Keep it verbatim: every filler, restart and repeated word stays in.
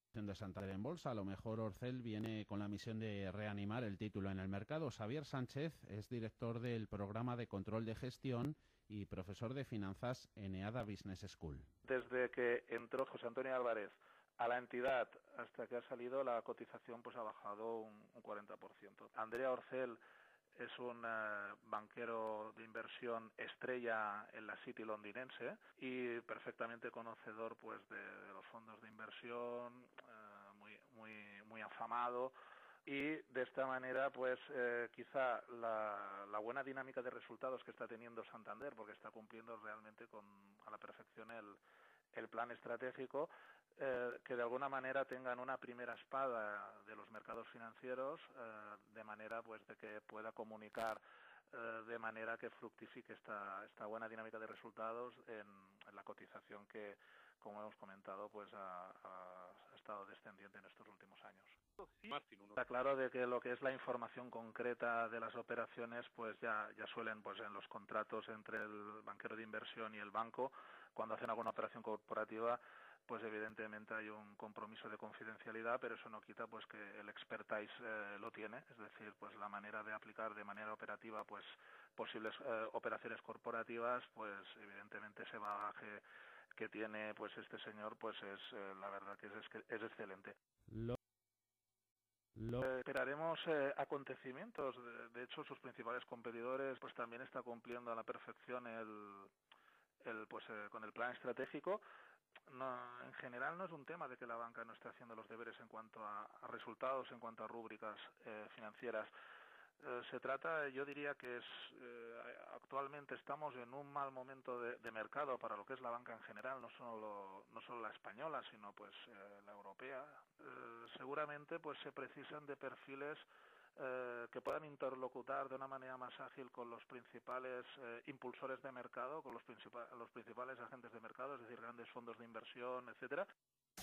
De Santander en bolsa. A lo mejor Orcel viene con la misión de reanimar el título en el mercado. Xavier Sánchez es director del programa de control de gestión y profesor de finanzas en E A D A Business School. Desde que entró José Antonio Álvarez a la entidad hasta que ha salido, la cotización pues ha bajado un, un cuarenta por ciento. Andrea Orcel es un uh, banquero de inversión estrella en la City londinense y perfectamente conocedor pues de, de los fondos de inversión, uh, muy muy muy afamado, y de esta manera pues eh, quizá la, la buena dinámica de resultados que está teniendo Santander, porque está cumpliendo realmente con a la perfección el el plan estratégico, eh, que de alguna manera tengan una primera espada de los mercados financieros, eh, de manera pues de que pueda comunicar eh, de manera que fructifique esta esta buena dinámica de resultados en, en la cotización que, como hemos comentado, pues ha, ha estado descendiente en estos últimos años. Está claro de que lo que es la información concreta de las operaciones, pues ya ya suelen, pues en los contratos entre el banquero de inversión y el banco, cuando hacen alguna operación corporativa, pues evidentemente hay un compromiso de confidencialidad, pero eso no quita pues que el expertise eh, lo tiene, es decir, pues la manera de aplicar de manera operativa pues posibles eh, operaciones corporativas, pues evidentemente ese bagaje que tiene pues este señor, pues es eh, la verdad que es, es excelente. Lo, lo... Eh, esperaremos eh, acontecimientos. De, de hecho, sus principales competidores pues también está cumpliendo a la perfección el, el pues eh, con el plan estratégico. No, en general no es un tema de que la banca no esté haciendo los deberes en cuanto a, a resultados, en cuanto a rúbricas eh, financieras. Eh, se trata, yo diría que es eh, actualmente estamos en un mal momento de, de mercado para lo que es la banca en general, no solo no solo la española, sino pues eh, la europea. Eh, seguramente pues se precisan de perfiles eh, que puedan interlocutar de una manera más ágil con los principales eh, impulsores de mercado, con los, principal, los principales agentes de mercado, es decir, grandes fondos de inversión, etcétera.